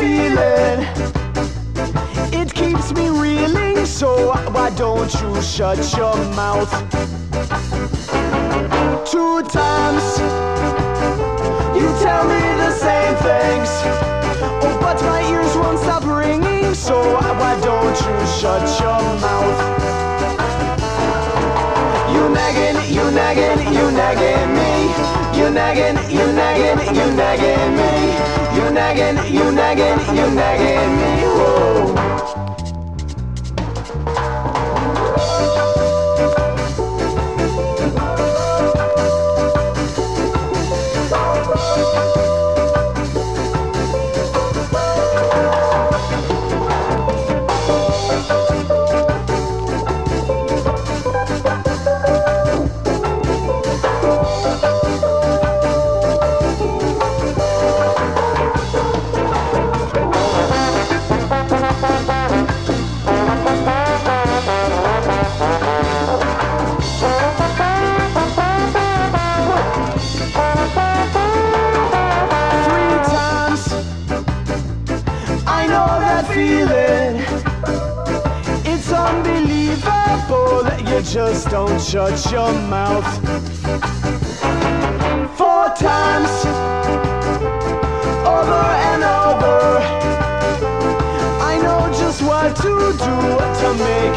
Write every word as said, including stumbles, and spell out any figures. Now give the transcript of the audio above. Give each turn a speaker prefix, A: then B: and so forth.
A: feeling, it keeps me reeling, so why don't you shut your mouth? Two times you tell me the same things, oh, but my ears won't stop ringing, so why don't you shut your mouth? You nagging, you nagging, you nagging me. You nagging, you nagging, you nagging me. You nagging, you nagging, you nagging me. Whoa. Feeling, it's unbelievable that you just don't shut your mouth. Four times, over and over, I know just what to do to make